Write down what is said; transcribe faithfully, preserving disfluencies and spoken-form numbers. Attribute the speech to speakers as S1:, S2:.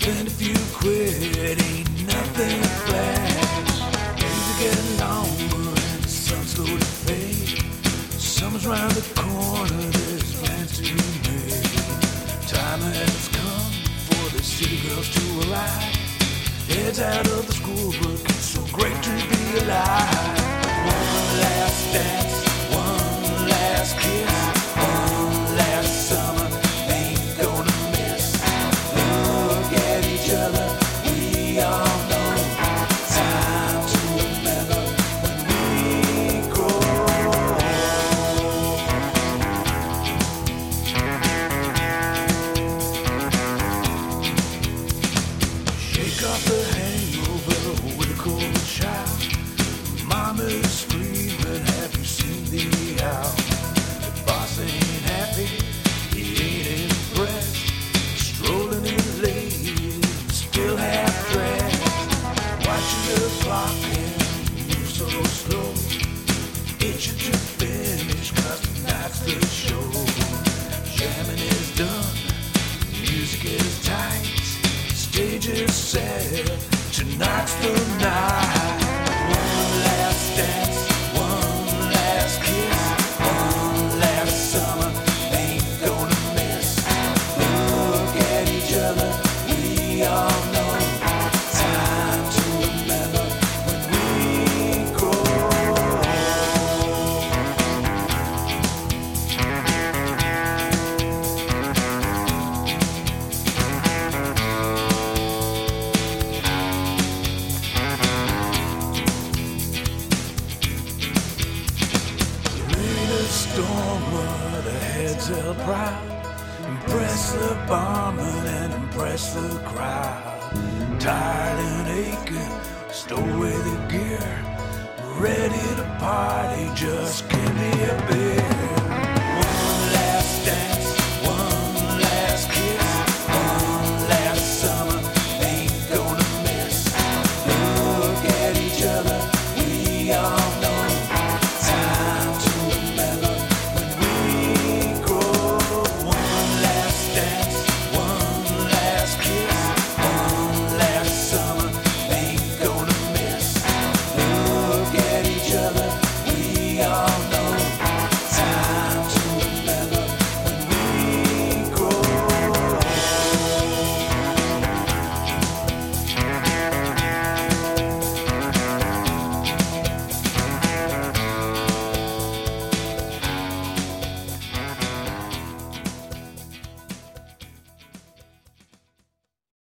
S1: Spend a few quid, ain't nothing flash. Days are getting longer and the sun's slowly fade. Summer's round the corner, there's plans to be made. Time has come for the city girls to arrive. Heads out of the school book, it's so great to be alive. One last dance, one last kiss, one last summer, ain't gonna miss. Look at each other, we all know. Time to remember when we grow. Shake off the hangover with a cold shower. Mama's screaming, have you seen the owl? The boss ain't happy, he ain't impressed. Strolling in late, still half dressed. Watching the clock and move so slow. Itching to finish, cause tonight's the show. Jamming is done, music is tight. Stage is set, tonight's the night. One last dance, one last kiss, one last summer, ain't gonna miss. Look at each other, we all know. Time to remember when we grow. Stormward, the heads held proud. Impress the barman and impress the crowd. Tired and aching, stow away the gear. Ready to party, just give me a beer.